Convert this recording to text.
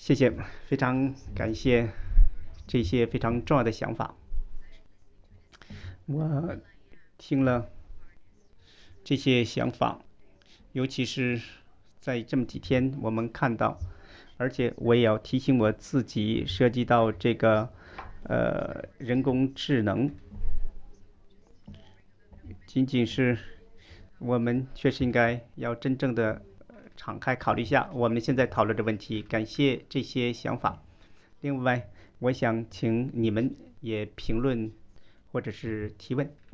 谢谢，非常感谢这些非常重要的想法。我听了这些想法，尤其是在这么几天，我们看到，而且我也要提醒我自己，涉及到这个人工智能，仅仅是我们确实应该要真正的敞开考虑一下我们现在讨论的问题。感谢这些想法。另外，我想请你们也评论或者是提问。